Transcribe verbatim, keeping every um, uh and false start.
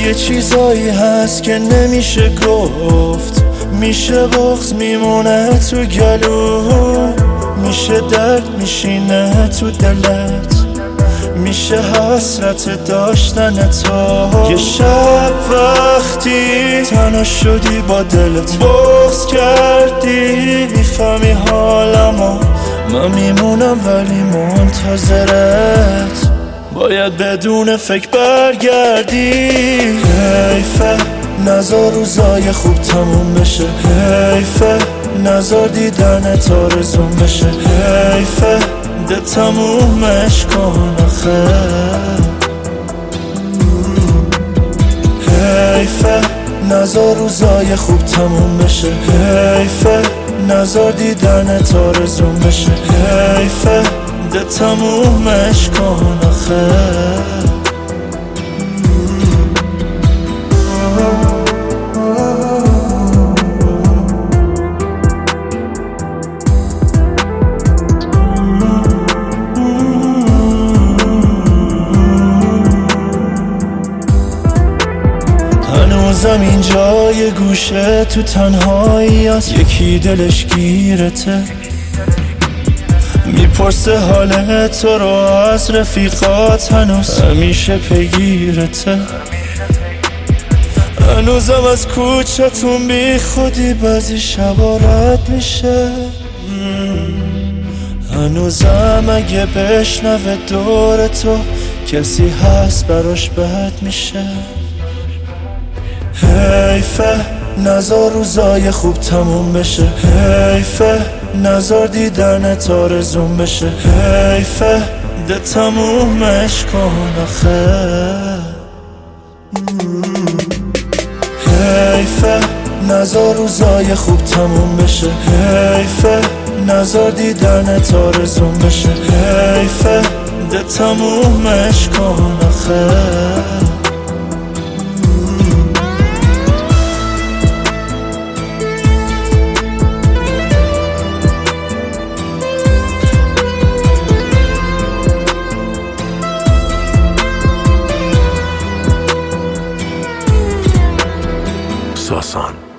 یه چیزایی هست که نمیشه گفت، میشه بغض میمونه تو گلو، میشه درد میشینه تو دلت، میشه حسرت داشتن تو. یه شب وقتی تنها شدی با دلت بغض کردی، میفهمی حالمو، من میمونم ولی منتظرت، باید بدون فکر برگردی. حیفه نزار روزای خوب تموم بشه، حیفه نزار دیدنت آرزوم بشه، حیفه ده تمومش کن آخه، حیفه نزار روزای خوب تموم بشه، حیفه نزار دیدنت آرزوم بشه، حیفه ده تمومش کن آخه. هنوزم اینجا یه گوشه تو تنهایی هست، یکی دلش گیرته، میپرسه حال تو رو از رفیقات، هنوز همیشه پیگیرته. هنوزم از کوچتون بی خودی بعضی شبا رد میشه، هنوزم اگه بشنوه دور تو کسی هست براش بد میشه. حیفه نزار روزای خوب تموم بشه، حیفه نزار دیدنت آرزوم بشه، حیفه ده تمومش کن آخه، حیفه نزار روزای خوب تموم بشه، حیفه نزار دیدنت آرزوم بشه، حیفه ده تمومش کن آخه. ساسان